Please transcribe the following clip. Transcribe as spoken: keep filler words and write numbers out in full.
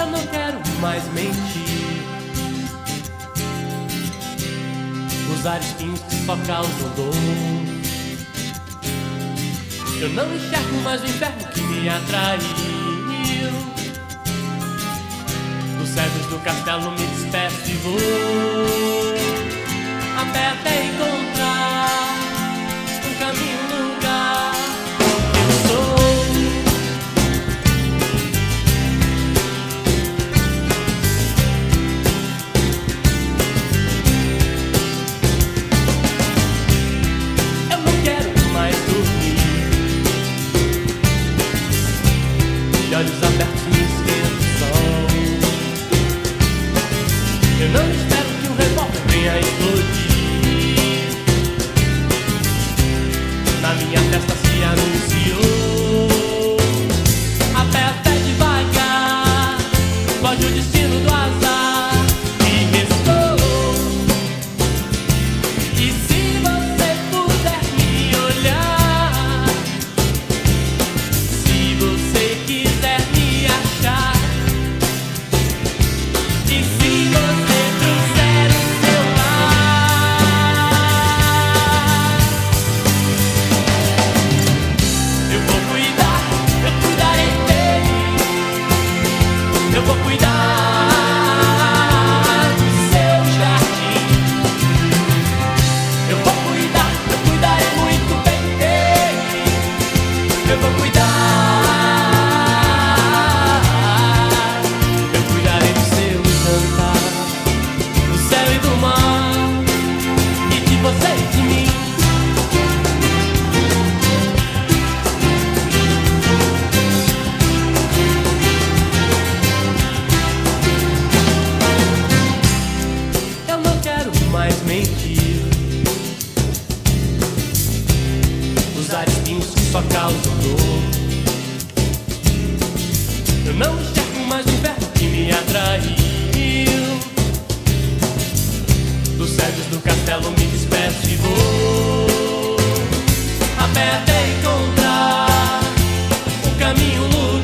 não quero mais mentir. Usar espinhos que só causam dor. Eu não enxergo mais o inferno que me atraiu. Dos cedros do castelo me despeço e vou a pé até encontrar um caminho no lugar que eu sou. Eu não quero mais dormir, de olhos abertos me esquenta o sol. Eu não espero que um revólver venha explodir. Na minha testa se anunciou a pé até devagar, foge o destino do azar e restou. E se você puder me olhar, se você quiser me achar, e se você trouxer o seu lar, eu vou cuidar, eu cuidarei dele. Eu vou cuidar do seu jardim. Eu vou cuidar, eu cuidarei muito bem dele. Eu vou cuidar, eu cuidarei do seu cantar, do céu e do mar, e de você e de mim. Eu não quero mais mentir, usar espinhos que só causam dor. Eu não enxergo mais o inverno que me atraiu. Dos cedros do castelo me despeço e vou a pé até encontrar um caminho no